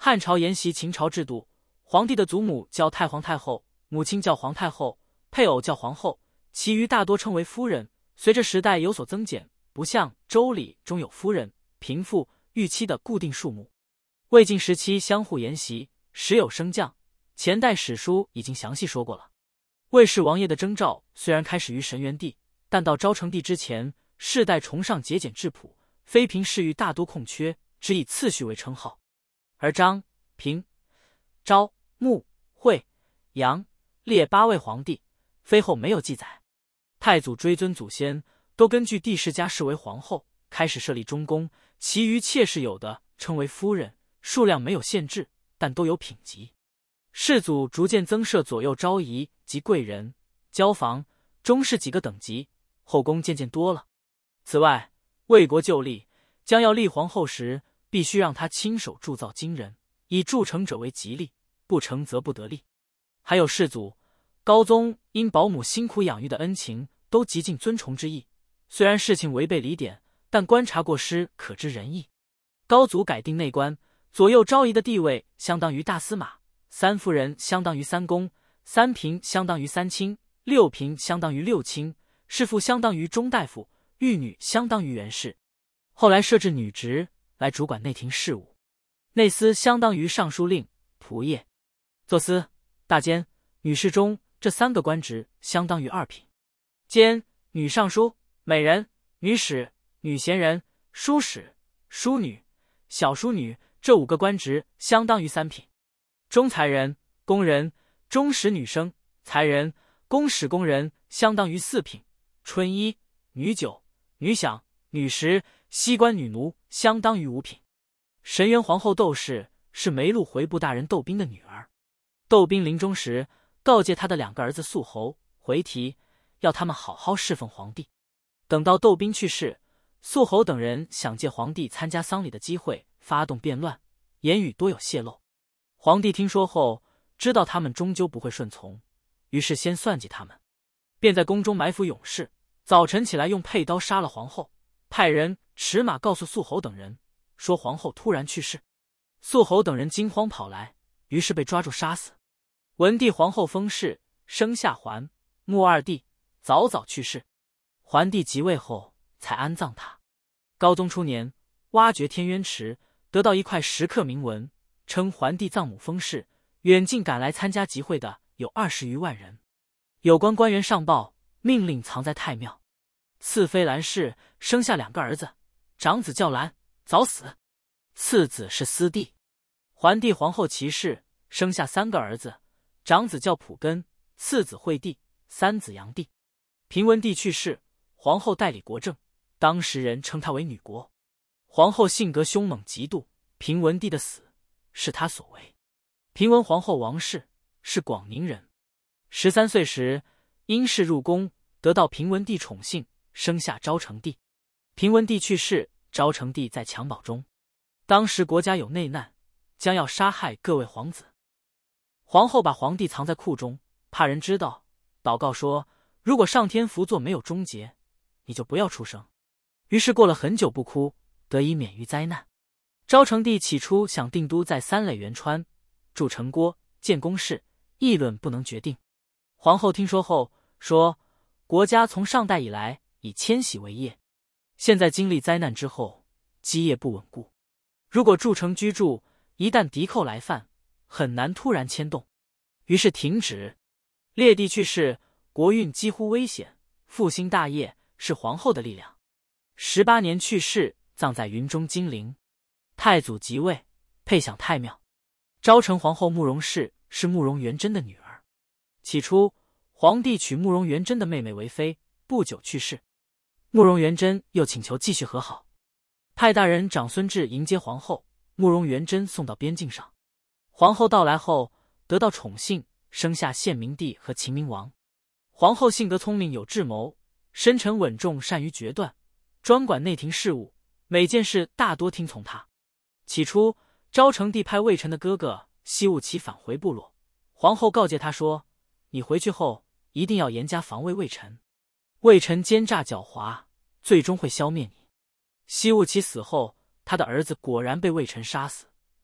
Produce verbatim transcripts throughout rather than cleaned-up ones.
汉朝沿袭秦朝制度，皇帝的祖母叫太皇太后，母亲叫皇太后，配偶叫皇后，其余大多称为夫人。随着时代有所增减，不像《周礼》中有夫人、嫔妇、御妻的固定数目。魏晋时期相互沿袭，时有升降，前代史书已经详细说过了。魏氏王业的征兆虽然开始于神元帝，但到昭成帝之前，世代崇尚节俭质朴，妃嫔侍御大多空缺，只以次序为称号。而张、平、昭、穆、惠、杨、列八位皇帝，妃后没有记载。太祖追尊祖先，都根据帝室家世为皇后，开始设立中宫，其余妾室有的称为夫人，数量没有限制，但都有品级。世祖逐渐增设左右昭仪及贵人、交房、中士几个等级，后宫渐渐多了。此外，魏国就立，将要立皇后时，必须让他亲手铸造金人，以铸成者为吉利，不成则不得立。还有世祖、高宗因保姆辛苦养育的恩情，都极尽尊崇之意。虽然事情违背礼典，但观察过失，可知仁义。高祖改定内官，左右昭仪的地位相当于大司马，三夫人相当于三公，三嫔相当于三卿，六嫔相当于六卿，侍妇相当于中大夫，御女相当于元氏。后来设置女职来主管内廷事务，内司相当于尚书令、仆射，坐司、大监、女侍中这三个官职相当于二品，监、女尚书、美人、女史、女贤人、书史、书女、小书女这五个官职相当于三品，中才人、工人、中史女生、才人、公使工人相当于四品，春衣、女酒、女享、女食、西官女奴相当于五品。神元皇后窦氏是梅禄回部大人窦彬的女儿，窦彬临终时告诫他的两个儿子肃侯、回提，要他们好好侍奉皇帝。等到窦彬去世，肃侯等人想借皇帝参加丧礼的机会发动变乱，言语多有泄露。皇帝听说后，知道他们终究不会顺从，于是先算计他们，便在宫中埋伏勇士，早晨起来用佩刀杀了皇后，派人持马告诉肃侯等人，说皇后突然去世。肃侯等人惊慌跑来，于是被抓住杀死。文帝皇后封氏生下桓、穆二弟，早早去世。桓帝即位后才安葬他。高宗初年，挖掘天渊池，得到一块石刻铭文，称桓帝葬母封氏，远近赶来参加集会的有二十余万人。有关官员上报，命令藏在太庙。次妃兰氏生下两个儿子，长子叫兰，早死；次子是司帝。桓帝皇后齐氏生下三个儿子，长子叫普根，次子惠帝，三子杨帝。平文帝去世，皇后代理国政，当时人称她为女国。皇后性格凶猛极度，平文帝的死是她所为。平文皇后王氏是广宁人，十三岁时因事入宫，得到平文帝宠幸，生下昭成帝。平文帝去世，昭成帝在襁褓中。当时国家有内难，将要杀害各位皇子。皇后把皇帝藏在库中，怕人知道，祷告说，如果上天福作没有终结，你就不要出生。于是过了很久不哭，得以免于灾难。昭成帝起初想定都在三垒元川，筑城郭，建宫室，议论不能决定。皇后听说后说，国家从上代以来以迁徙为业，现在经历灾难之后，基业不稳固，如果筑城居住，一旦敌寇来犯，很难突然迁动，于是停止。列帝去世，国运几乎危险，复兴大业是皇后的力量。十八年去世，葬在云中金陵。太祖即位，配享太庙。昭成皇后慕容氏是慕容元贞的女儿。起初，皇帝娶慕容元贞的妹妹为妃，不久去世。慕容元贞又请求继续和好，派大人长孙志迎接皇后，慕容元贞送到边境上。皇后到来后，得到宠幸，生下献明帝和秦明王。皇后性格聪明有智谋，深沉稳重，善于决断，专管内廷事务，每件事大多听从她。起初，昭成帝派魏臣的哥哥西务齐返回部落，皇后告诫他说，你回去后一定要严加防卫魏臣，魏臣奸诈狡猾，最终会消灭你。西务齐死后，他的儿子果然被魏臣杀死，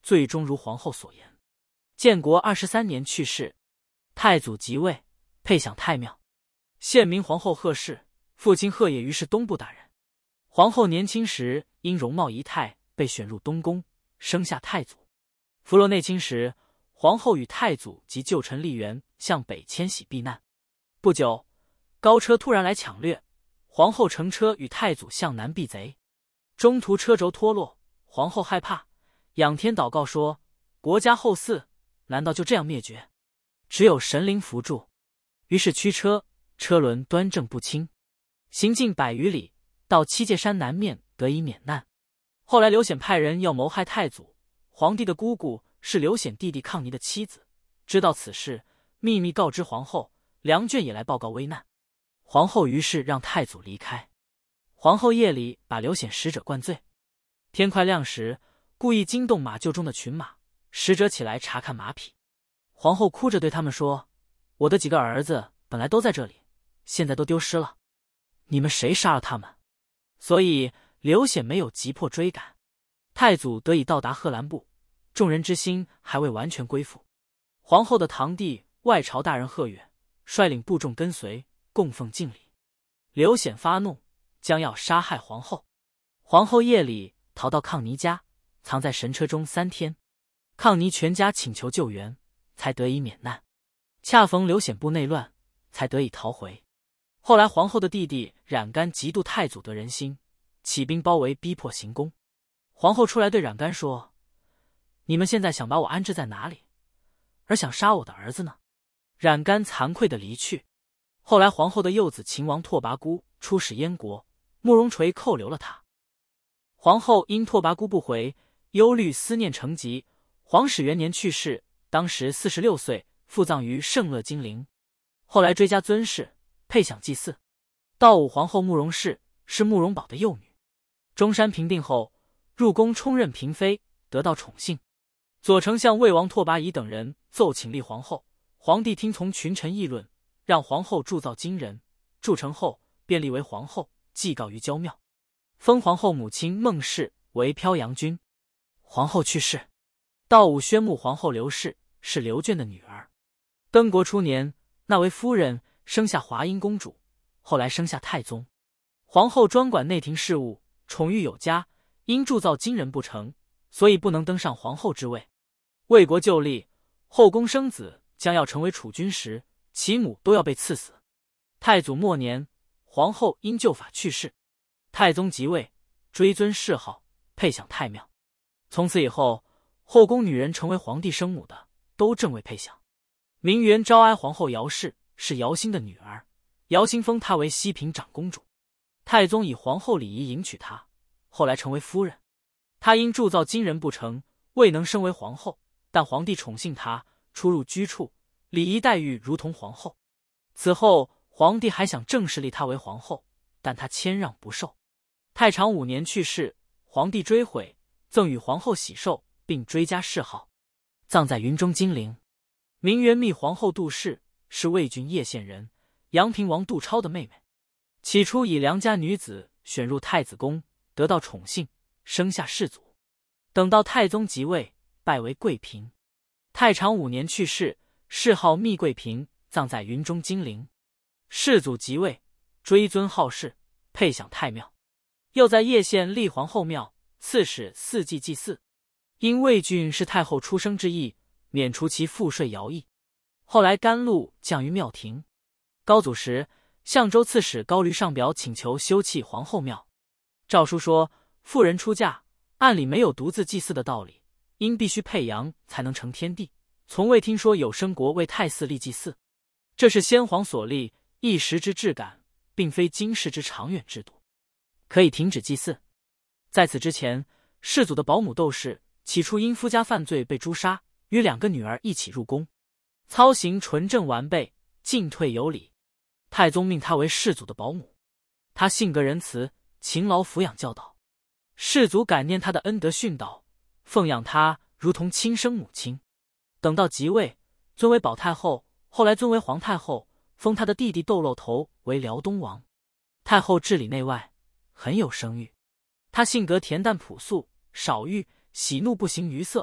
最终如皇后所言。建国二十三年去世，太祖即位，配享太庙。现名皇后贺氏，父亲贺也于是东部大人。皇后年轻时因容貌仪态被选入东宫，生下太祖。弗罗内侵时，皇后与太祖及旧臣丽媛向北迁徙避难。不久，高车突然来抢掠，皇后乘车与太祖向南避贼，中途车轴脱落，皇后害怕，仰天祷告说：国家后嗣难道就这样灭绝？只有神灵扶助。于是驱车，车轮端正不倾，行进百余里，到七界山南面得以免难。后来刘显派人要谋害太祖，皇帝的姑姑是刘显弟弟抗尼的妻子，知道此事，秘密告知皇后，梁眷也来报告危难。皇后于是让太祖离开。皇后夜里把刘显使者灌醉，天快亮时，故意惊动马厩中的群马，使者起来查看马匹。皇后哭着对他们说：我的几个儿子本来都在这里，现在都丢失了，你们谁杀了他们？所以刘显没有急迫追赶。太祖得以到达贺兰部，众人之心还未完全归附。皇后的堂弟外朝大人贺远率领部众跟随，供奉敬礼。刘显发怒，将要杀害皇后。皇后夜里逃到抗尼家，藏在神车中三天。抗尼全家请求救援，才得以免难。恰逢刘显部内乱，才得以逃回。后来皇后的弟弟冉干嫉妒太祖得人心，起兵包围逼迫行宫。皇后出来对冉干说：你们现在想把我安置在哪里，而想杀我的儿子呢？冉干惭愧地离去。后来皇后的幼子秦王拓跋孤出使燕国，慕容垂扣留了他。皇后因拓跋孤不回，忧虑思念成疾，皇始元年去世，当时四十六岁，复葬于圣乐金陵。后来追加尊谥，配享祭祀。道武皇后慕容氏是慕容宝的幼女。中山平定后，入宫充任嫔妃，得到宠幸。左丞相魏王拓跋仪等人奏请立皇后，皇帝听从群臣议论，让皇后铸造金人，铸成后便立为皇后，祭告于娇庙，封皇后母亲孟氏为飘阳君。皇后去世，道武宣穆皇后刘氏是刘眷的女儿。登国初年，那为夫人，生下华阴公主，后来生下太宗。皇后专管内廷事务，宠育有加，因铸造金人不成，所以不能登上皇后之位。魏国就立，后宫生子将要成为储君时，其母都要被赐死。太祖末年，皇后因旧法去世，太宗即位，追尊谥号，配享太庙。从此以后，后宫女人成为皇帝生母的，都正位配享。明元昭哀皇后姚氏是姚兴的女儿，姚兴封她为西平长公主。太宗以皇后礼仪迎娶她，后来成为夫人。她因铸造金人不成，未能升为皇后，但皇帝宠幸她，出入居处，礼仪待遇如同皇后。此后皇帝还想正式立她为皇后，但她谦让不受。太常五年去世，皇帝追悔，赠与皇后喜寿，并追加谥号，葬在云中金陵。明元密皇后杜氏是魏郡叶县人，阳平王杜超的妹妹。起初以良家女子选入太子宫，得到宠幸，生下世祖。等到太宗即位，拜为贵嫔。太常五年去世，谥号密贵嫔，葬在云中金陵。世祖即位，追尊号氏，配享太庙。又在叶县立皇后庙，赐使四季祭祀。因魏郡是太后出生之意，免除其赋税徭役。后来甘露降于庙庭。高祖时，相州刺史高驴上表请求修葺皇后庙。诏书说，妇人出嫁，按理没有独自祭祀的道理，因必须配阳才能成天地，从未听说有生国为太寺立祭祀。这是先皇所立，一时之志感，并非今世之长远制度，可以停止祭祀。在此之前，世祖的保姆窦氏起初因夫家犯罪被诛杀，与两个女儿一起入宫，操行纯正完备，进退有礼。太宗命她为世祖的保姆，她性格仁慈，勤劳抚养教导。世祖感念她的恩德训导，奉养她如同亲生母亲。等到即位，尊为保太后，后来尊为皇太后，封她的弟弟窦漏头为辽东王。太后治理内外，很有声誉。她性格恬淡朴素，少欲，喜怒不形于色，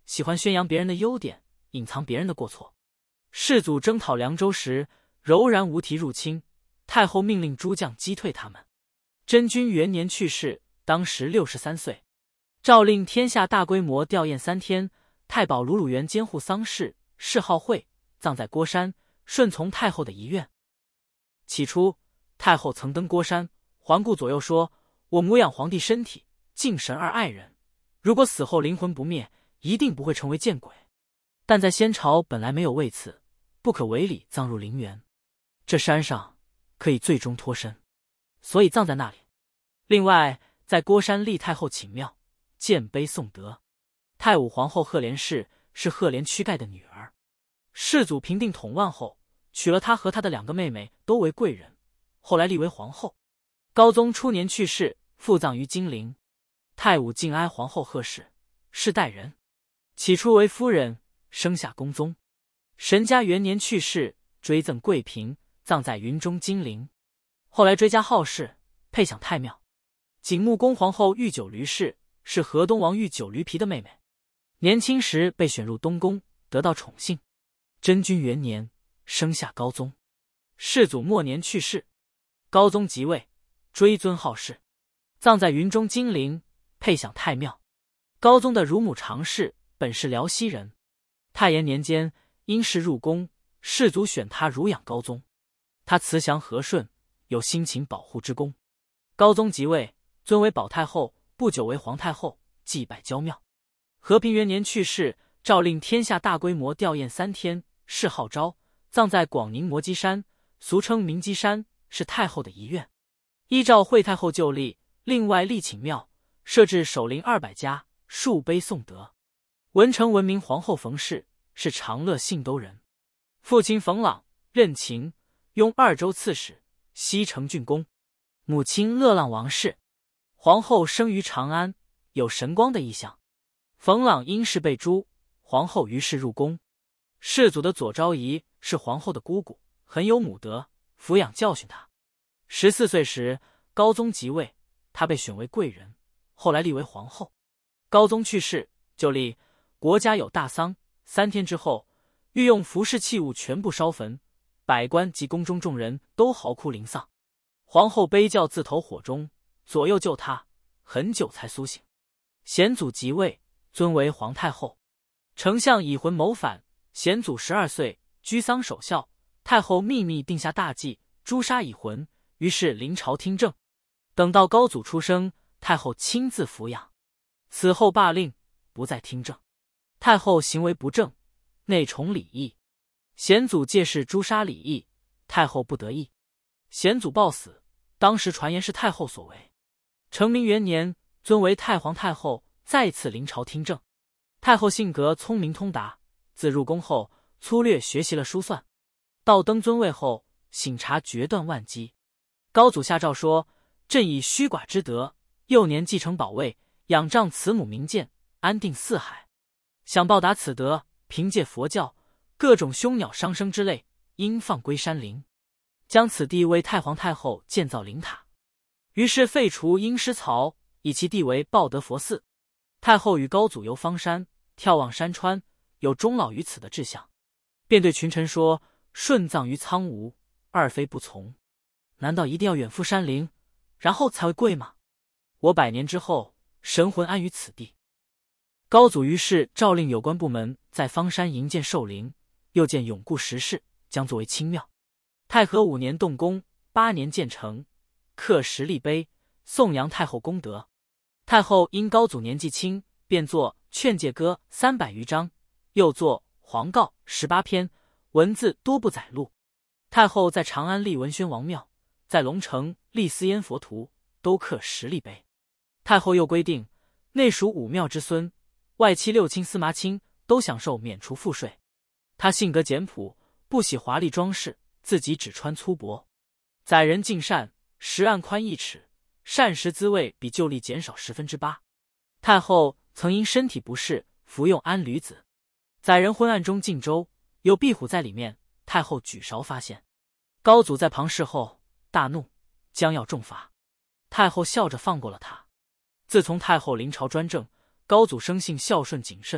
喜欢宣扬别人的优点，隐藏别人的过错。世祖征讨凉州时，柔然无题入侵，太后命令诸将击退他们。真君元年去世，当时六十三岁。诏令天下大规模吊唁三天，太保鲁鲁元监护丧事，谥号惠，葬在郭山，顺从太后的遗愿。起初，太后曾登郭山，环顾左右说：“我母养皇帝身体，敬神而爱人，如果死后灵魂不灭，一定不会成为见鬼。但在先朝本来没有位次，不可违礼葬入陵园，这山上可以最终脱身，所以葬在那里。另外，在郭山立太后寝庙，建碑颂德。太武皇后赫连氏是赫连躯盖的女儿。世祖平定统万后，娶了她和她的两个妹妹，都为贵人，后来立为皇后。高宗初年去世，复葬于金陵。太武敬哀皇后贺氏，是代人，起初为夫人，生下恭宗。神嘉元年去世，追赠贵嫔，葬在云中金陵。后来追加号氏，配享太庙。景穆公皇后御九驴氏是河东王御九驴皮的妹妹，年轻时被选入东宫，得到宠幸。真君元年，生下高宗。世祖末年去世，高宗即位，追尊号氏，葬在云中金陵，配享太庙。高宗的乳母常氏本是辽西人，太延年间因事入宫，世祖选他乳养高宗。他慈祥和顺，有辛勤保护之功。高宗即位，尊为保太后，不久为皇太后，祭拜娇庙。和平元年去世，诏令天下大规模吊唁三天，谥号昭，葬在广宁摩基山，俗称明基山，是太后的遗愿。依照惠太后旧例，另外立寝庙，设置守灵二百家，数碑颂德。文成闻名皇后冯氏是长乐信都人，父亲冯朗任秦雍二州刺史，西城郡公；母亲乐浪王氏。皇后生于长安，有神光的意象。冯朗因事被诛，皇后于是入宫。世祖的左昭仪是皇后的姑姑，很有母德，抚养教训她。十四岁时，高宗即位，她被选为贵人，后来立为皇后。高宗去世，就立国家有大丧，三天之后，御用服饰器物全部烧焚，百官及宫中众人都嚎哭灵丧。皇后悲叫自投火中，左右救她，很久才苏醒。显祖即位，尊为皇太后。丞相以魂谋反，显祖十二岁，居丧守孝，太后秘密定下大计，诛杀以魂，于是临朝听政。等到高祖出生，太后亲自抚养。此后罢令，不再听政。太后行为不正，内崇李毅，显祖借势诛杀李毅，太后不得意。显祖暴死，当时传言是太后所为。成明元年，尊为太皇太后，再次临朝听政。太后性格聪明通达，自入宫后粗略学习了书算。到登尊位后，醒察决断万机。高祖下诏说：“朕以虚寡之德，幼年继承宝位，仰仗慈母明鉴，安定四海。想报答此德，凭借佛教，各种凶鸟伤生之类，应放归山林，将此地为太皇太后建造灵塔。”于是废除阴师曹，以其地为报德佛寺。太后与高祖游方山，眺望山川，有终老于此的志向，便对群臣说：“顺葬于苍梧，二非不从。难道一定要远赴山林，然后才会贵吗？我百年之后，神魂安于此地。”高祖于是诏令有关部门在方山营建寿陵，又建永固石室，将作为清庙。太和五年动工，八年建成，刻石立碑，颂扬太后功德。太后因高祖年纪轻，便作劝诫歌三百余章，又作皇告十八篇，文字多不载录。太后在长安立文宣王庙，在龙城立思烟佛图，都刻石立碑。太后又规定，内属五庙之孙，外戚六卿司马卿都享受免除赋税。她性格简朴，不喜华丽装饰，自己只穿粗帛。载人敬善，食案宽一尺，膳食滋味比旧例减少十分之八。太后曾因身体不适，服用安驴子。载人昏暗中进粥，有壁虎在里面，太后举勺发现。高祖在旁视后，大怒，将要重罚。太后笑着放过了他。自从太后临朝专政，高祖生性孝顺谨慎，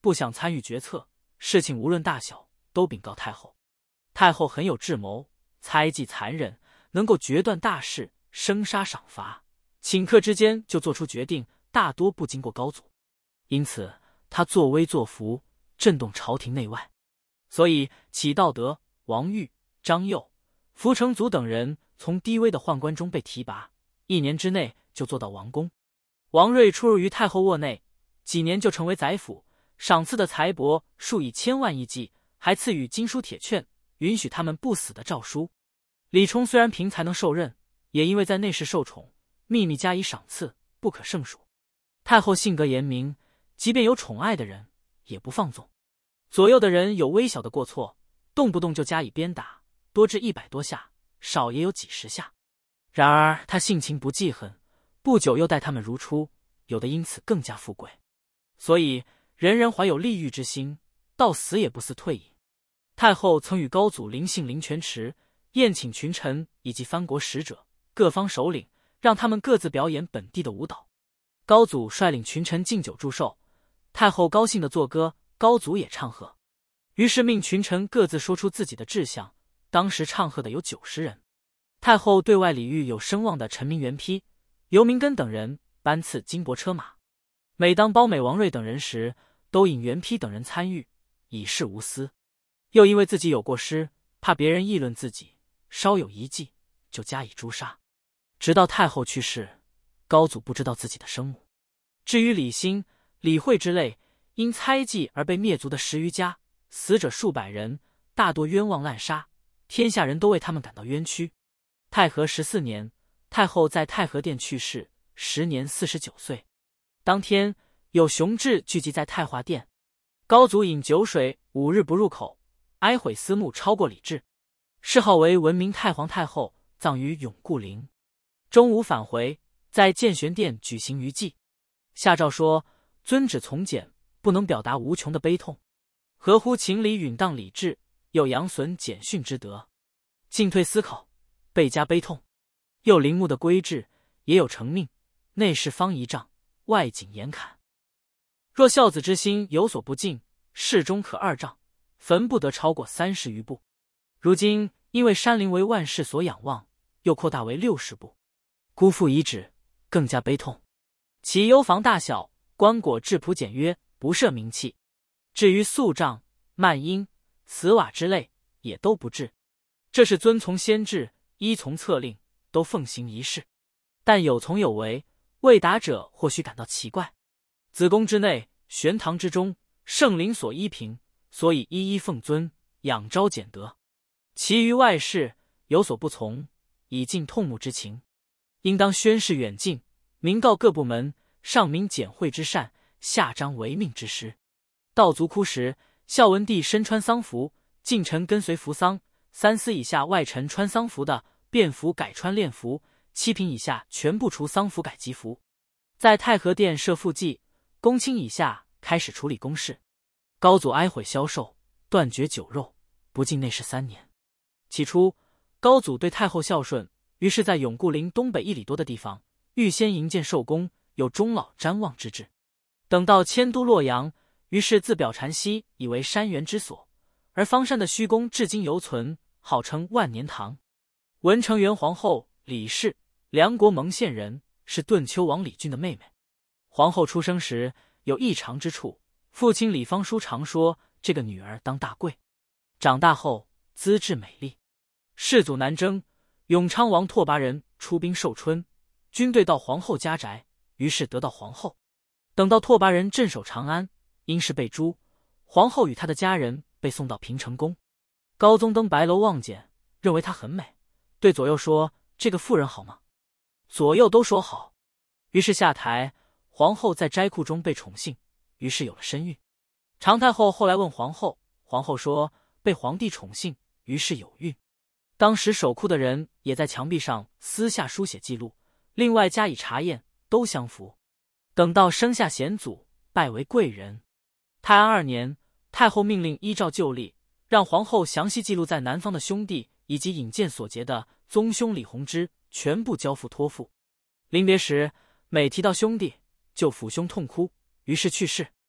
不想参与决策，事情无论大小都禀告太后。太后很有智谋，猜忌残忍，能够决断大事，生杀赏罚，顷刻之间就做出决定，大多不经过高祖。因此他作威作福，震动朝廷内外。所以启道德、王玉、张佑、福成祖等人从低微的宦官中被提拔，一年之内就做到王公。王睿出入于太后卧内，几年就成为宰辅，赏赐的财帛数以千万亿计，还赐予金书铁券，允许他们不死的诏书。李冲虽然凭才能受任，也因为在内室受宠，秘密加以赏赐，不可胜数。太后性格严明，即便有宠爱的人，也不放纵。左右的人有微小的过错，动不动就加以鞭打，多至一百多下，少也有几十下。然而他性情不记恨，不久又待他们如初，有的因此更加富贵。所以人人怀有利欲之心，到死也不思退隐。太后曾与高祖临幸灵泉池，宴请群臣以及藩国使者、各方首领，让他们各自表演本地的舞蹈。高祖率领群臣敬酒祝寿，太后高兴地作歌，高祖也唱和。于是命群臣各自说出自己的志向，当时唱和的有九十人。太后对外礼遇有声望的陈明元丕、尤明根等人，颁赐金帛车马。每当褒美王睿等人时，都引元丕等人参与，以示无私。又因为自己有过失，怕别人议论自己，稍有一忌就加以诛杀。直到太后去世，高祖不知道自己的生母。至于李兴、李惠之类因猜忌而被灭族的十余家，死者数百人，大多冤枉滥杀，天下人都为他们感到冤屈。太和十四年，太后在太和殿去世，时年四十九岁。当天有雄志聚集在太华殿，高祖饮酒水五日不入口，哀悔思慕超过礼制，谥号为文明太皇太后，葬于永固陵。中午返回，在建玄殿举行余祭。下诏说遵旨从简，不能表达无穷的悲痛，合乎情理允当礼制，又扬损简训之德，进退思考，倍加悲痛。又陵墓的规制也有成命，内室方一丈，外景严坎。若孝子之心有所不敬，室中可二丈，坟不得超过三十余步。如今因为山陵为万世所仰望，又扩大为六十步，辜负遗旨，更加悲痛。其幽房大小，棺椁质朴简约，不设名器。至于素帐、幔缨、瓷瓦之类，也都不置。这是遵从先制，依从策令，都奉行一事。但有从有违，未达者或许感到奇怪。子宫之内，玄堂之中，圣灵所依凭，所以一一奉遵，仰昭简德。其余外事有所不从，以尽痛慕之情，应当宣示远近，明告各部门，上明简惠之善，下彰违命之失。到族哭时，孝文帝身穿丧服，近臣跟随服丧，三司以下外臣穿丧服的，便服改穿殓服，七品以下全部除丧服改吉服。在太和殿设副祭，公卿以下开始处理公事。高祖哀悔消寿，断绝酒肉，不进内室三年。起初高祖对太后孝顺，于是在永固陵东北一里多的地方预先营建寿宫，有终老瞻望之志。等到迁都洛阳，于是自表禅溪以为山原之所，而方山的虚宫至今犹存，号称万年堂。文成元皇后李氏，梁国蒙县人，是顿丘王李俊的妹妹。皇后出生时有异常之处，父亲李方叔常说这个女儿当大贵。长大后资质美丽，世祖南征，永昌王拓跋仁出兵寿春，军队到皇后家宅，于是得到皇后。等到拓跋仁镇守长安，因事被诛，皇后与她的家人被送到平城宫。高宗登白楼望见，认为她很美，对左右说：“这个妇人好吗？”左右都说好。于是下台，皇后在斋库中被宠幸，于是有了身孕。常太后后来问皇后，皇后说被皇帝宠幸，于是有孕。当时守库的人也在墙壁上私下书写记录，另外加以查验，都相符。等到生下显祖，拜为贵人。太安二年，太后命令依照旧例，让皇后详细记录在南方的兄弟以及引荐所结的宗兄李弘之，全部交付托付。临别时，每提到兄弟，就抚胸痛哭，于是去世。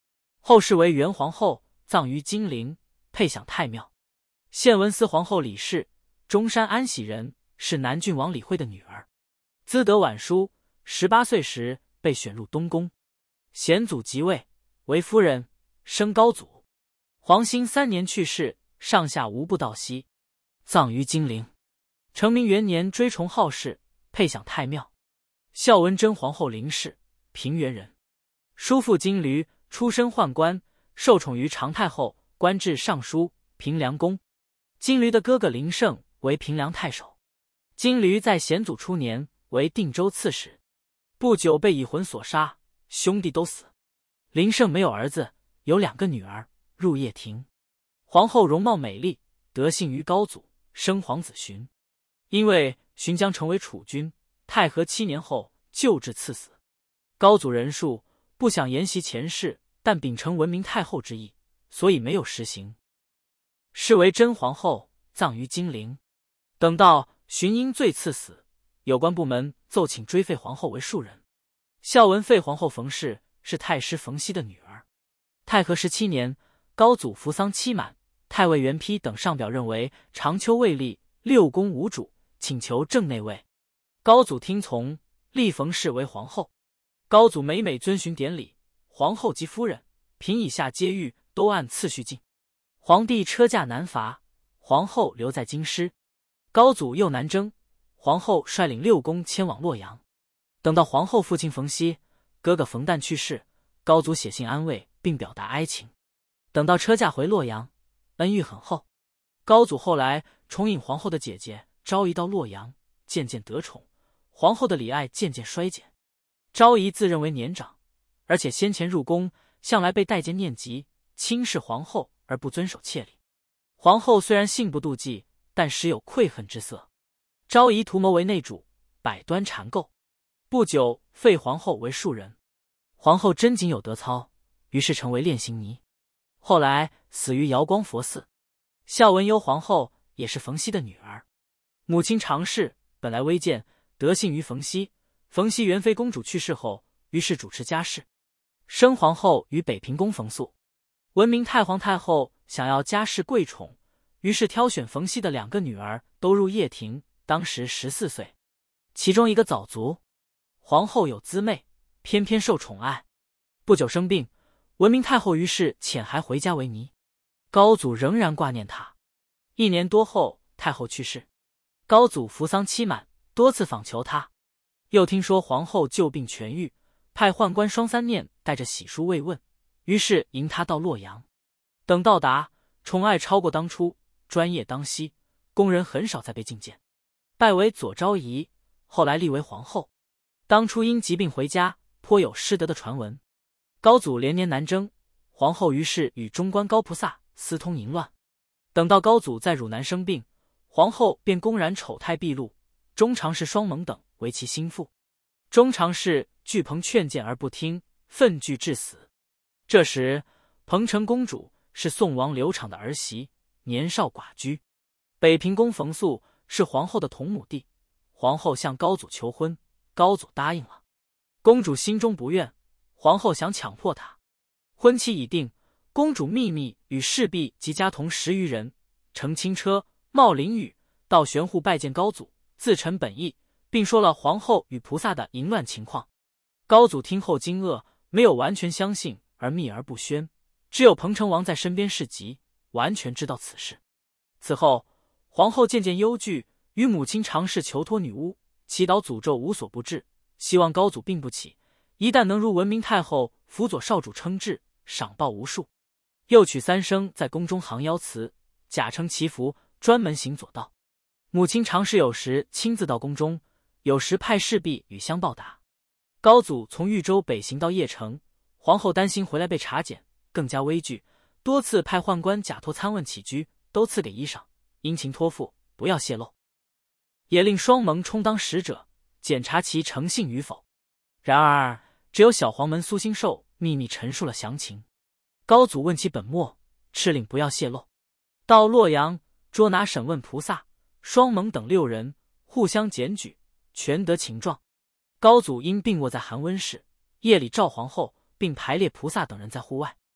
后世为元皇后，葬于金陵，配享太庙。献文思皇后李氏，中山安喜人，是南郡王李惠的女儿。资得晚书，十八岁时被选入东宫。显祖即位，为夫人，生高祖。皇兴三年去世，上下无不悼惜，葬于金陵。成明元年追崇好事，配享太庙。孝文真皇后林氏，平原人，叔父金驴，出身宦官，受宠于长太后，官至尚书、平凉公。金驴的哥哥林胜为平凉太守。金驴在显祖初年为定州刺史，不久被蚁魂所杀，兄弟都死。林胜没有儿子，有两个女儿，入掖庭。皇后容貌美丽，得幸于高祖，生皇子荀。因为荀将成为储君，太和七年后救治赐死。高祖仁恕，不想沿袭前世，但秉承文明太后之意，所以没有实行。是为真皇后，葬于金陵。等到荀因罪赐死，有关部门奏请追废皇后为庶人。孝文废皇后冯氏，是太师冯熙的女儿。太和十七年，高祖服丧期满，太尉元丕等上表认为长秋未立，六宫无主，请求正内位。高祖听从，立冯氏为皇后。高祖每每遵循典礼，皇后及夫人、嫔以下皆御，都按次序进。皇帝车驾南伐，皇后留在京师。高祖又南征，皇后率领六宫迁往洛阳。等到皇后父亲冯熙、哥哥冯诞去世，高祖写信安慰，并表达哀情。等到车驾回洛阳，恩遇很厚。高祖后来重引皇后的姐姐昭仪到洛阳，渐渐得宠，皇后的礼爱渐渐衰减。昭仪自认为年长，而且先前入宫向来被代见念及，轻视皇后而不遵守切礼。皇后虽然性不妒忌，但时有愧恨之色。昭仪图谋为内主，百端缠构，不久废皇后为庶人。皇后真谨有德操，于是成为炼刑尼。后来死于瑶光佛寺。孝文幽皇后也是冯熙的女儿，母亲常氏本来微贱，得幸于冯熙。冯熙元妃公主去世后，于是主持家事，生皇后与北平公冯素。闻名太皇太后想要家世贵宠，于是挑选冯熙的两个女儿都入掖庭，当时十四岁，其中一个早卒。皇后有姊妹，偏偏受宠爱，不久生病，闻名太后于是遣孩回家为尼。高祖仍然挂念她。一年多后，太后去世，高祖服丧期满，多次访求她。又听说皇后旧病痊愈，派宦官双三念带着喜书慰问，于是迎她到洛阳。等到达，宠爱超过当初，专业当夕，宫人很少再被觐见。拜为左昭仪，后来立为皇后。当初因疾病回家，颇有失德的传闻。高祖连年南征，皇后于是与中官高菩萨私通淫乱。等到高祖在汝南生病，皇后便公然丑态毕露，中常侍双蒙等为其心腹。中常侍惧彭劝谏而不听，愤惧致死。这时彭城公主是宋王刘昶的儿媳，年少寡居。北平公冯素是皇后的同母弟，皇后向高祖求婚，高祖答应了。公主心中不愿，皇后想强迫她。婚期已定，公主秘密与侍婢及家童十余人乘轻车冒淋雨到玄户拜见高祖，自陈本意，并说了皇后与菩萨的淫乱情况。高祖听后惊愕，没有完全相信而秘而不宣，只有彭城王在身边侍疾，完全知道此事。此后皇后渐渐忧惧，与母亲常侍求托女巫，祈祷诅咒无所不至，希望高祖病不起，一旦能如文明太后辅佐少主称制，赏报无数。又取三生在宫中行腰辞，假称祈福，专门行左道。母亲常侍有时亲自到宫中，有时派侍婢与相报答。高祖从豫州北行到邺城，皇后担心回来被查检，更加危惧，多次派宦官假托参问起居，都赐给衣裳，殷勤托付，不要泄露。也令双蒙充当使者，检查其诚信与否。然而只有小黄门苏兴寿秘密陈述了详情。高祖问其本末，敕令不要泄露。到洛阳捉拿审问菩萨、双蒙等六人，互相检举，全得情状。高祖因病卧在寒温室，夜里召皇后，并排列菩萨等人在户外。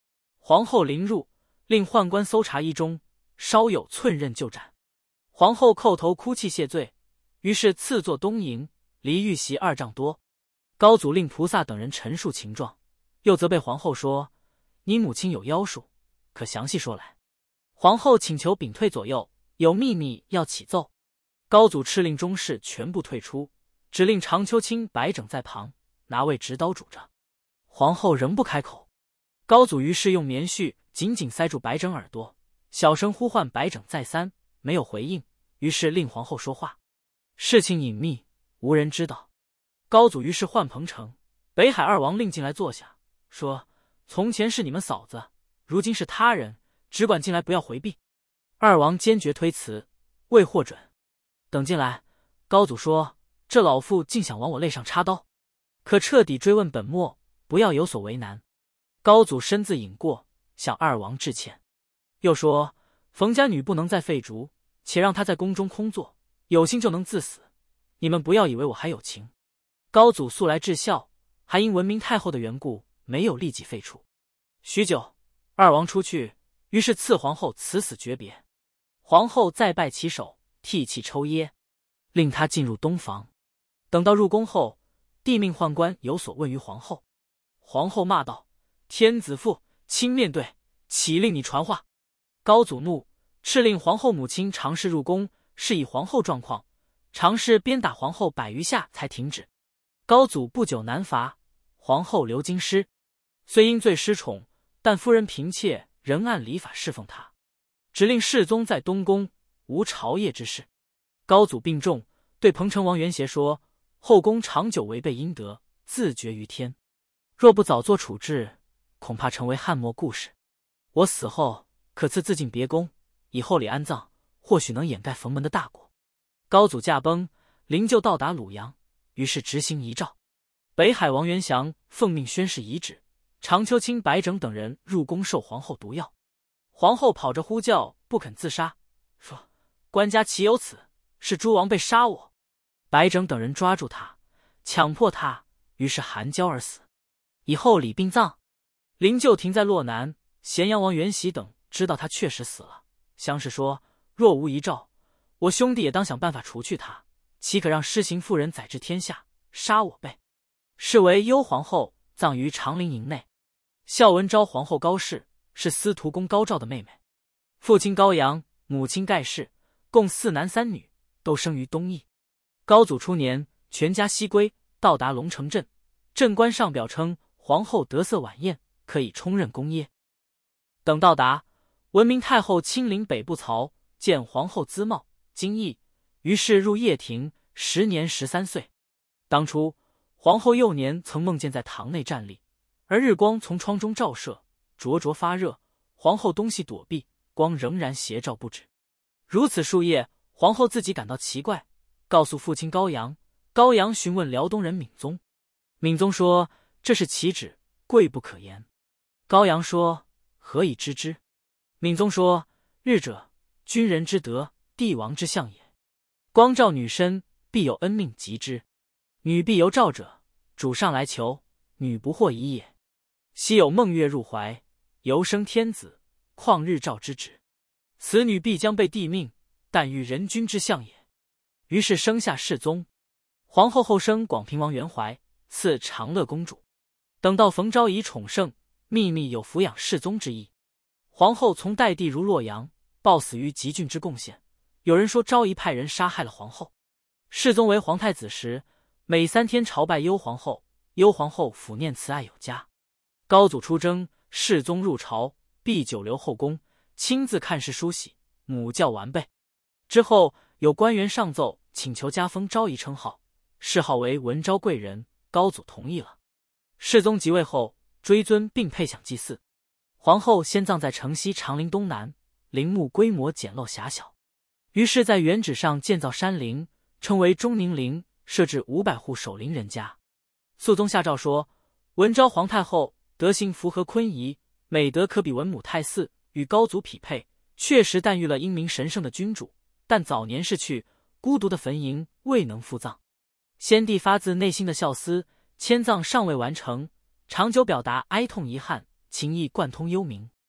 皇后临入，令宦官搜查衣中，稍有寸刃就斩。皇后叩头哭泣谢罪，于是赐座东营，离玉席二丈多。高祖令菩萨等人陈述情状，又责备皇后说：“你母亲有妖术，可详细说来。”皇后请求屏退左右，有秘密要启奏。高祖敕令中士全部退出，只令常秋卿、白整在旁拿位执刀拄着。皇后仍不开口，高祖于是用棉絮紧紧塞住白整耳朵，小声呼唤白整再三，没有回应，于是令皇后说话。事情隐秘，无人知道。高祖于是唤彭城、北海二王令进来坐下，说：“从前是你们嫂子，如今是他人，只管进来，不要回避。”二王坚决推辞，未获准。等进来，高祖说：“这老妇竟想往我肋上插刀，可彻底追问本末，不要有所为难。”高祖身自引过，向二王致歉，又说：“冯家女不能再废竹，且让她在宫中空坐，有心就能自死，你们不要以为我还有情。”高祖素来至孝，还因文明太后的缘故，没有立即废除。许久，二王出去，于是赐皇后辞死诀别。皇后再拜其手，涕泣抽噎，令他进入东房。等到入宫后，帝命宦官有所问于皇后。皇后骂道：“天子父，亲面对，岂令你传话？”高祖怒，敕令皇后母亲常侍入宫，示以皇后状况，常侍鞭打皇后百余下才停止。高祖不久南伐，皇后留京师，虽因罪失宠，但夫人嫔妾仍按礼法侍奉他，只令世宗在东宫，无朝谒之事。高祖病重，对彭城王元协说：“后宫长久违背阴德，自绝于天，若不早做处置，恐怕成为汉末故事。我死后，可赐自尽别宫，以后里安葬，或许能掩盖冯门的大过。”高祖驾崩，灵柩到达鲁阳，于是执行遗诏。北海王元祥奉命宣誓遗旨，常秋卿、白整等人入宫受皇后毒药。皇后跑着呼叫，不肯自杀，说：“官家岂有此？是诸王被杀我。”白整等人抓住他，强迫他，于是含焦而死。以后礼殡葬，灵柩停在洛南。咸阳王元喜等知道他确实死了，相视说：“若无遗诏，我兄弟也当想办法除去他，岂可让施行妇人宰治天下，杀我辈？”是为幽皇后葬于长陵营内。孝文昭皇后高氏是司徒公高照的妹妹，父亲高阳，母亲盖氏，共四男三女，都生于东邑。高祖初年，全家西归，到达龙城镇，镇官上表称皇后得色晚宴，可以充任公耶。等到达，文明太后亲临北部曹，见皇后姿貌惊异，于是入掖庭，时年十三岁。当初皇后幼年曾梦见在堂内站立，而日光从窗中照射，灼灼发热，皇后东西躲避，光仍然斜照不止。如此数夜，皇后自己感到奇怪，告诉父亲高阳。高阳询问辽东人闵宗，闵宗说：“这是其旨，贵不可言。”高阳说：“何以知之？”闵宗说：“日者，君人之德，帝王之相也。光照女身，必有恩命及之。女必由照者，主上来求，女不获已也。昔有孟月入怀，犹生天子，况日照之旨？此女必将被帝命，但欲人君之相也。”于是生下世宗。皇后后生广平王元怀，赐长乐公主。等到冯昭仪宠盛，秘密有抚养世宗之意。皇后从代帝如洛阳，暴死于集郡之贡献。有人说昭仪派人杀害了皇后。世宗为皇太子时，每三天朝拜幽皇后，幽皇后抚念慈爱有加。高祖出征，世宗入朝，必久留后宫，亲自看事梳洗，母教完备。之后有官员上奏请求加封昭仪称号，谥号为文昭贵人，高祖同意了。世宗即位后，追尊并配享祭祀。皇后先葬在城西长陵东南，陵墓规模简陋狭小，于是在原址上建造山陵，称为中宁陵，设置五百户守陵人家。肃宗下诏说：“文昭皇太后德行符合坤仪，美德可比文武太嗣，与高祖匹配，确实诞育了英明神圣的君主，但早年逝去，孤独的坟茔未能复葬。先帝发自内心的孝思，迁葬尚未完成，长久表达哀痛遗憾，情意贯通幽冥。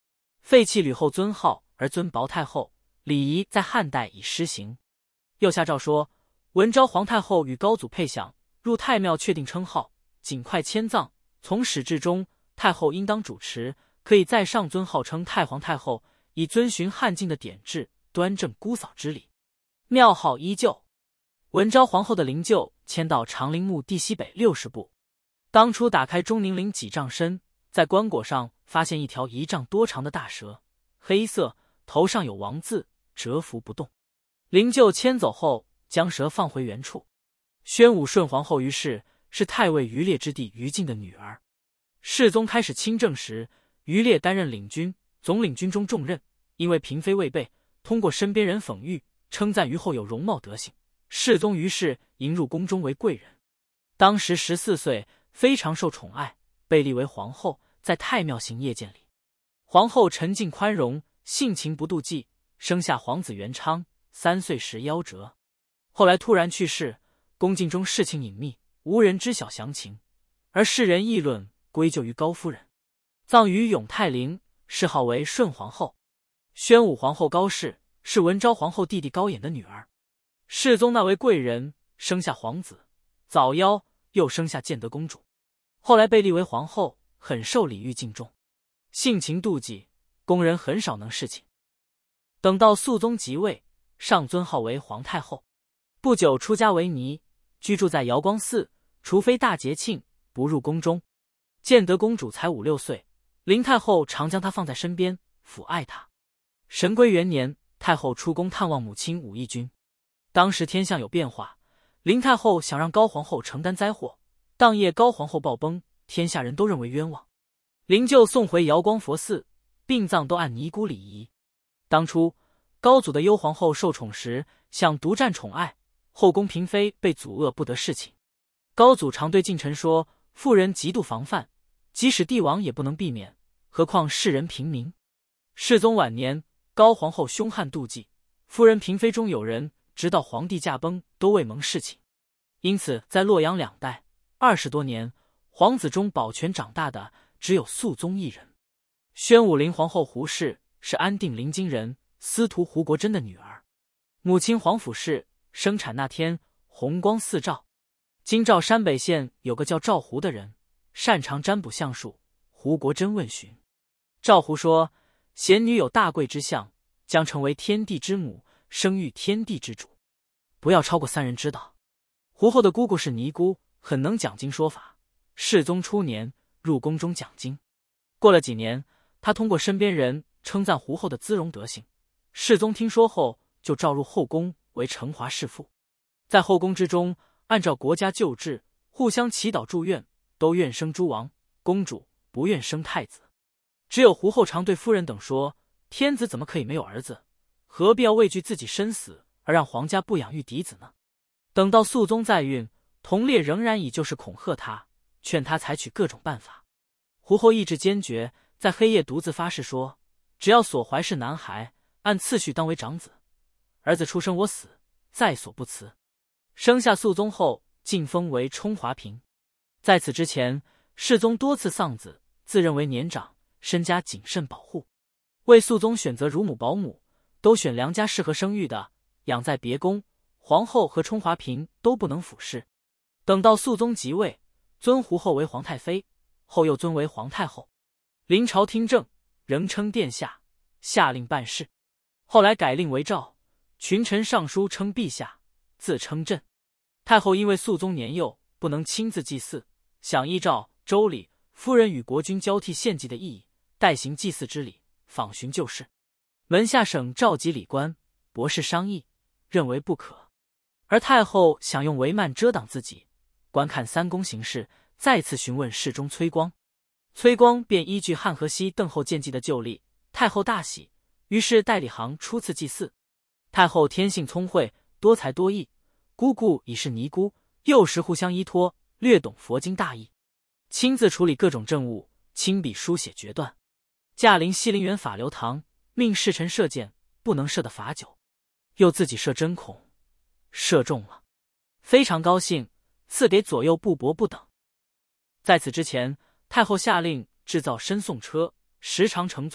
废弃吕后尊号而尊薄太后，礼仪在汉代已施行。又下诏说，文昭皇太后与高祖配享，入太庙确定称号，尽快迁葬。从始至终，太后应当主持，可以在上尊号称太皇太后，以遵循汉晋的典制，端正姑嫂之礼。庙号依旧。文昭皇后的灵柩迁到长陵墓地西北六十步。当初打开钟宁陵几丈深，在棺椁上发现一条一丈多长的大蛇，黑色，头上有王字，蛰伏不动。灵柩迁走后，将蛇放回原处。宣武顺皇后于氏是太尉于烈之弟于禁的女儿。世宗开始亲政时，于烈担任领军、总领军中重任，因为嫔妃未备，通过身边人讽喻，称赞于后有容貌德行。世宗于是迎入宫中为贵人。当时十四岁，非常受宠爱，被立为皇后，在太庙行夜见礼。皇后沉静宽容，性情不妒忌，生下皇子元昌，三岁时夭折。后来突然去世，宫禁中事情隐秘，无人知晓详情，而世人议论归咎于高夫人。葬于永泰陵，谥号为顺皇后。宣武皇后高氏是文昭皇后弟弟高衍的女儿。世宗那位贵人生下皇子，早夭，又生下建德公主。后来被立为皇后，很受礼遇敬重，性情妒忌，宫人很少能侍寝。等到肃宗即位，上尊号为皇太后。不久出家为尼，居住在瑶光寺，除非大节庆，不入宫中。建德公主才五六岁，林太后常将她放在身边，抚爱她。神龟元年，太后出宫探望母亲武义君。当时天象有变化，林太后想让高皇后承担灾祸，当夜高皇后暴崩，天下人都认为冤枉。灵柩送回瑶光佛寺，殡葬都按尼姑礼仪。当初高祖的幽皇后受宠时，想独占宠爱，后宫嫔妃被阻遏不得侍寝。高祖常对近臣说，妇人极度防范，即使帝王也不能避免，何况世人平民。世宗晚年，高皇后凶悍妒忌，夫人嫔妃中有人直到皇帝驾崩都未蒙侍寝。因此在洛阳两代二十多年，皇子中保全长大的只有肃宗一人。宣武陵皇后胡氏是安定临津人司徒胡国珍的女儿，母亲黄甫氏生产那天红光四照。今赵山北县有个叫赵胡的人，擅长占卜相术，胡国珍问询。赵胡说，贤女有大贵之相，将成为天地之母，生育天地之主，不要超过三人知道。胡后的姑姑是尼姑，很能讲经说法。世宗初年入宫中讲经，过了几年，他通过身边人称赞胡后的姿容德行。世宗听说后，就召入后宫为承华侍妇。在后宫之中，按照国家旧制，互相祈祷祝愿，都愿生诸王公主，不愿生太子。只有胡后常对夫人等说，天子怎么可以没有儿子？何必要畏惧自己身死，而让皇家不养育嫡子呢？等到肃宗在孕，同列仍然以就是恐吓他，劝他采取各种办法。胡后意志坚决，在黑夜独自发誓说，只要所怀是男孩，按次序当为长子，儿子出生我死，在所不辞。生下肃宗后，晋封为充华嫔。在此之前，世宗多次丧子，自认为年长，身家谨慎保护。为肃宗选择乳母保姆，都选良家适合生育的，养在别宫。皇后和充华嫔都不能俯视。等到肃宗即位，尊胡后为皇太妃，后又尊为皇太后。临朝听政，仍称殿下，下令办事。后来改令为诏，群臣上书称陛下，自称朕。太后因为肃宗年幼，不能亲自祭祀，想依照周礼，夫人与国君交替献祭的意义，代行祭祀之礼，访寻旧事。门下省召集礼官博士商议，认为不可。而太后想用帷幔遮挡自己，观看三公行事，再次询问侍中崔光。崔光便依据汉和西邓后献祭的旧例，太后大喜，于是代理行初次祭祀。太后天性聪慧，多才多艺，姑姑已是尼姑，幼时互相依托，略懂佛经大义，亲自处理各种政务，亲笔书写决断。驾临西陵园法流堂，命侍臣射箭，不能射的罚酒，又自己射针孔，射中了，非常高兴，赐给左右部伯不等。在此之前，太后下令制造申送车，时常乘坐，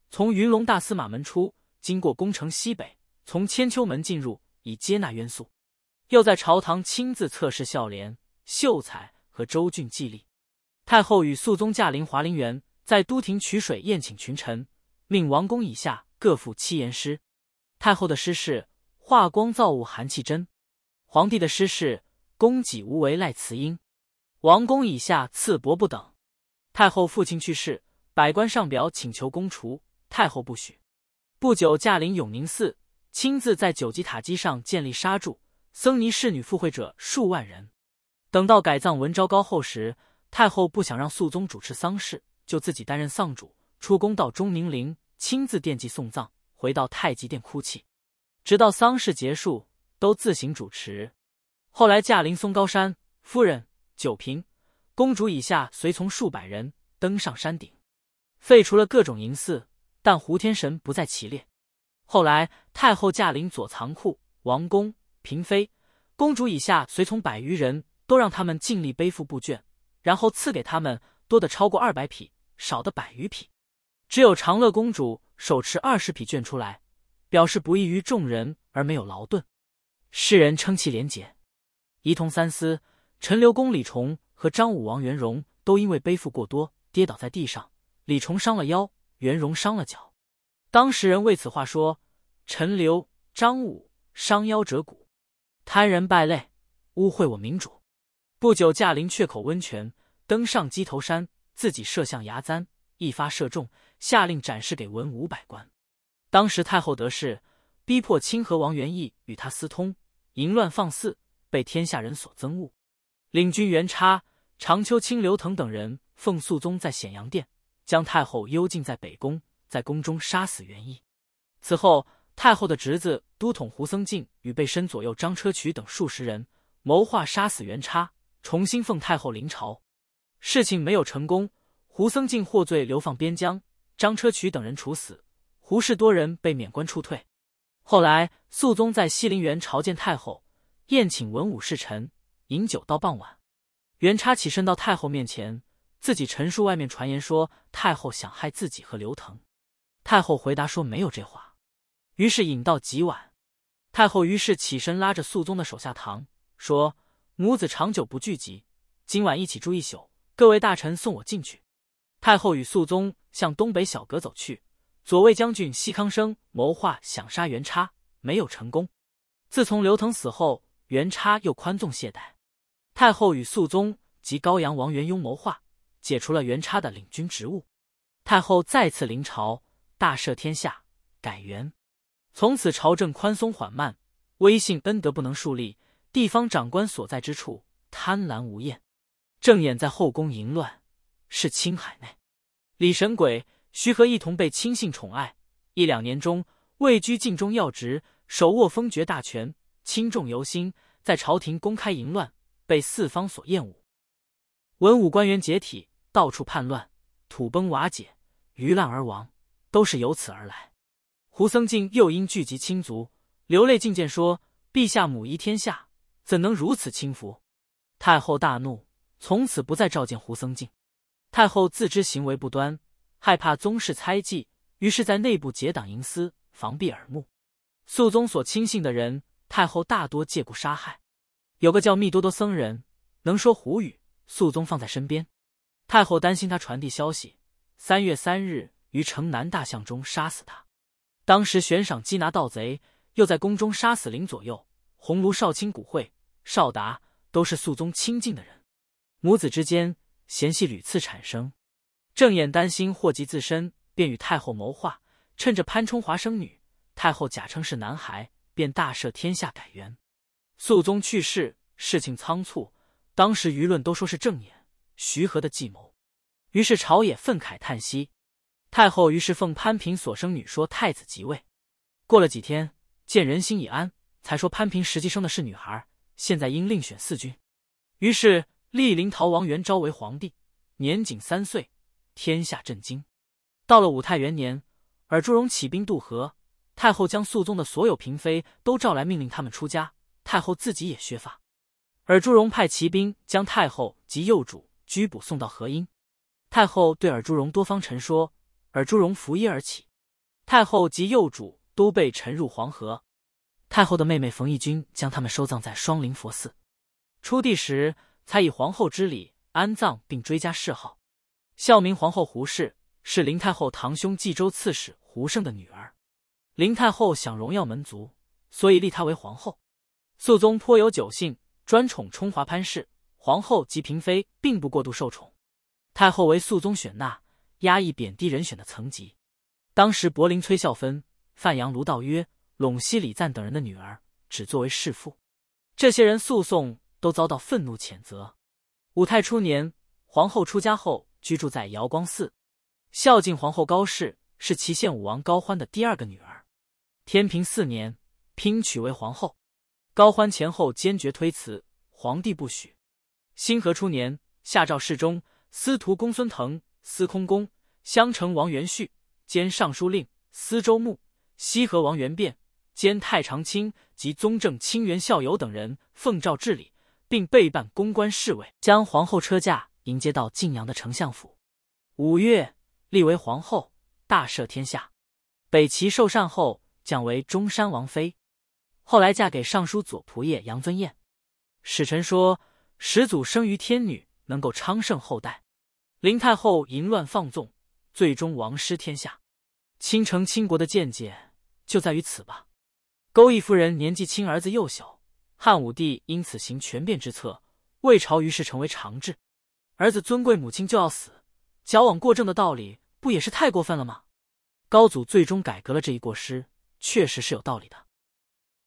从云龙大司马门出，经过宫城西北，从千秋门进入，以接纳冤宿。又在朝堂亲自测试孝廉、秀才和州郡祭吏。太后与肃宗驾临华陵园，在都亭取水宴请群臣，命王公以下各赋七言诗。太后的诗是华光造物寒气真，皇帝的诗是供给无为赖慈英，王公以下赐帛不等。太后父亲去世，百官上表请求公除，太后不许。不久驾临永宁寺，亲自在九级塔基上建立纱柱，僧尼侍女赴会者数万人。等到改葬文昭高后时，太后不想让肃宗主持丧事，就自己担任丧主，出宫到钟宁陵，亲自奠祭送葬，回到太极殿哭泣，直到丧事结束，都自行主持。后来驾临松高山，夫人、九嫔、公主以下随从数百人登上山顶，废除了各种营祀，但胡天神不在其列。后来太后驾临左藏库，王公、嫔妃、公主以下随从百余人，都让他们尽力背负布卷，然后赐给他们多的超过二百匹，少的百余匹。只有长乐公主手持二十匹卷出来，表示不易于众人而没有劳顿。世人称其廉洁。仪同三司，陈留公李崇和张武王元荣都因为背负过多，跌倒在地上，李崇伤了腰，元荣伤了脚。当时人为此话说：陈留、张武伤腰折骨，贪人败类，污秽我民主。不久驾临阙口温泉，登上鸡头山，自己射向崖簪，一发射中，下令展示给文武百官。当时太后得势，逼迫清河王元义与他私通，淫乱放肆，被天下人所憎恶。领军元叉、长秋卿刘腾等人奉肃宗在显阳殿，将太后幽禁在北宫，在宫中杀死元义。此后，太后的侄子都统胡僧敬与被身左右张车渠等数十人谋划杀死元叉，重新奉太后临朝。事情没有成功，胡僧敬获罪流放边疆，张车渠等人处死，胡氏多人被免官处退。后来肃宗在西陵园朝见太后，宴请文武侍臣，饮酒到傍晚。元叉起身到太后面前，自己陈述外面传言说太后想害自己和刘腾。太后回答说没有这话。于是饮到极晚，太后于是起身拉着肃宗的手下堂，说母子长久不聚集，今晚一起住一宿，各位大臣送我进去。太后与肃宗向东北小阁走去。左卫将军西康生谋划想杀元叉，没有成功。自从刘腾死后，元叉又宽纵懈怠。太后与肃宗及高阳王元雍谋划，解除了元叉的领军职务。太后再次临朝，大赦天下，改元。从此朝政宽松缓慢，威信恩德不能树立，地方长官所在之处贪婪无厌。正眼在后宫淫乱，是青海内。李神鬼、徐和一同被亲信宠爱，一两年中位居晋中要职，手握封爵大权，轻重由心，在朝廷公开淫乱，被四方所厌恶。文武官员解体，到处叛乱，土崩瓦解，鱼烂而亡，都是由此而来。胡僧敬又因聚集亲族，流泪进谏说：陛下母仪天下，怎能如此轻浮？太后大怒，从此不再召见胡僧敬。太后自知行为不端，害怕宗室猜忌，于是在内部结党营私，防避耳目。肃宗所亲信的人，太后大多借故杀害。有个叫密多多僧人，能说胡语，肃宗放在身边。太后担心他传递消息，三月三日于城南大巷中杀死他。当时悬赏缉拿盗贼，又在宫中杀死林左右、鸿胪少卿古惠、少达，都是肃宗亲近的人。母子之间嫌隙屡次产生。郑衍担心祸及自身，便与太后谋划，趁着潘冲华生女，太后假称是男孩，便大赦天下改元。肃宗去世，事情仓促，当时舆论都说是郑衍、徐和的计谋，于是朝野愤慨叹息。太后于是奉潘平所生女说太子即位。过了几天，见人心已安，才说潘平实际生的是女孩，现在应另选四君。于是立临洮王元昭为皇帝，年仅三岁，天下震惊。到了武泰元年，尔朱荣起兵渡河，太后将肃宗的所有嫔妃都召来，命令他们出家，太后自己也削发。尔朱荣派骑兵将太后及幼主拘捕送到河阴。太后对尔朱荣多方陈说，尔朱荣拂衣而起。 太后及幼主都被沉入黄河。太后的妹妹冯义君将他们收葬在双林佛寺。初帝时，才以皇后之礼安葬，并追加谥号。孝明皇后胡氏是林太后堂兄冀州刺史胡胜的女儿。林太后想荣耀门族，所以立她为皇后。肃宗颇有酒性，专宠充华潘氏，皇后及嫔妃并不过度受宠。太后为肃宗选纳，压抑贬低人选的层级。当时柏林崔孝芬、范阳卢道约、陇西李赞等人的女儿只作为侍妇，这些人诉讼都遭到愤怒谴责。武泰初年，皇后出家后居住在瑶光寺。孝敬皇后高氏是祁县武王高欢的第二个女儿。天平四年，嫔娶为皇后。高欢前后坚决推辞，皇帝不许。兴和初年，下诏侍中、司徒公孙腾、司空公、襄城王元绪兼尚书令、司州牧、西河王元辩兼太常卿及宗正清源孝友等人奉诏治理，并备办公关侍卫，将皇后车驾迎接到晋阳的丞相府。五月，立为皇后，大赦天下。北齐受禅后，降为中山王妃。后来嫁给尚书左仆射杨尊彦。史臣说，始祖生于天女，能够昌盛后代。林太后淫乱放纵，最终亡失天下。倾城倾国的见解就在于此吧。钩弋夫人年纪轻，儿子幼小，汉武帝因此行权变之策，魏朝于是成为常制。儿子尊贵，母亲就要死，矫枉过正的道理不也是太过分了吗？高祖最终改革了这一过失，确实是有道理的。